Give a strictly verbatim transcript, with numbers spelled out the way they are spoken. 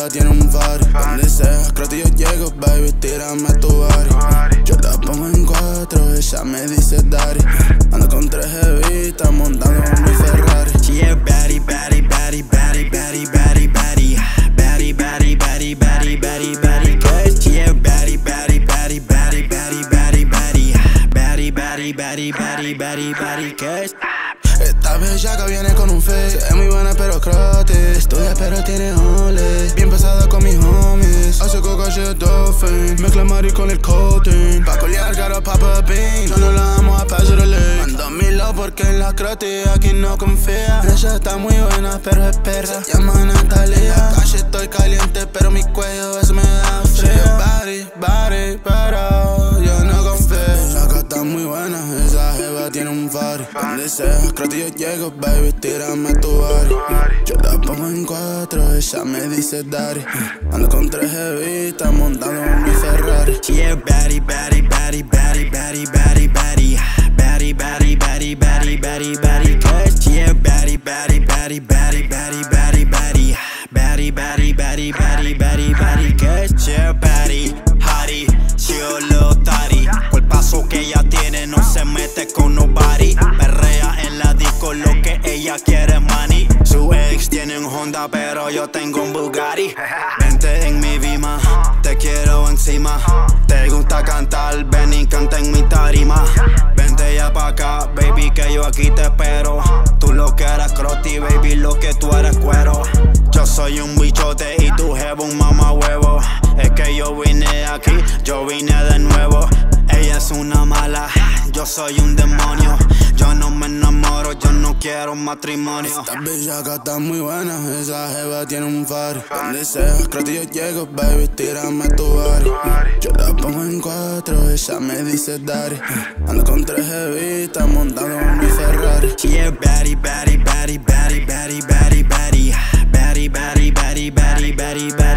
jeva tiene un Fari. Donde sea, creo yo llego, baby, tírame tu body. Yo te pongo en cuatro, ella me dice daddy. Ando con tres jevitas montando en mi Ferrari. Yeah, baddie, baddie, baddie, baddie, baddie, baddie, baddie. Baddie, baddie, baddie, baddie, baddie, baddie, cause yeah, baddie, baddie, baddie, baddie, baddie, baddie, baddie. Baddie, baddie, baddie, baddie, baddie, baddie, cause esta bellaca viene con un fake. Es muy buena pero crote. Estudia pero tiene ole. Bien pesada con mis homies. Hace coca shit dolphin. Mezcla mari con el coating. Pa' colear gotta pop a bean. Yo no la vamos a pasar el ley. Mando milo porque en la crote aquí no confía. Ella está muy buena pero es perra. Se llama Natalia. En la calle estoy caliente pero mi cuello eso me da frío. Body, body, pero yo no confío. La bellaca está muy buena. Esa jeva tiene un Fari. Donde sea, creo que yo llego, baby, tírame tu body. Yo la pongo en cuatro, ella me dice daddy. Ando con tres jevitas montando en mi Ferrari. yeah, baddie, baddie, baddie, baddie, baddie, baddie, baddie. Baddie, baddie, baddie, baddie, baddie, baddie, cause yeah, baddie, baddie, baddie, baddie, baddie, baddie, baddie. Baddie, baddie, baddie, baddie, baddie, baddie, cause yeah, baddie, hottie, she a little toddy. Por paso que ella tiene no se mete con nobody. Perrea en la disco lo que ella quiere money. Su ex tiene un Honda pero yo tengo un Bugatti. Vente en mi Vima, te quiero encima. Te gusta cantar, ven y canta en mi tarima. Vente ya pa' acá, baby, que yo aquí te espero. Tú lo que eres croti, baby, lo que tú eres cuero. Yo soy un bichote y tú jevo un mamá huevo. Es que yo vine aquí, yo vine de nuevo. Ella es una mala, yo soy un demonio. Yo no me enamoro, yo no quiero un matrimonio. Esta bellaca está muy buena, esa jeva tiene un Fari. Donde sea, creo que yo llego, baby, tírame tu body. Yo la pongo en cuatro, ella me dice daddy. Ando con tres jevitas montando en mi Ferrari. Yeah, baddie, baddie, baddie, baddie, baddie, baddie, baddie. Baddie, baddie, baddie, baddie, baddie, baddie.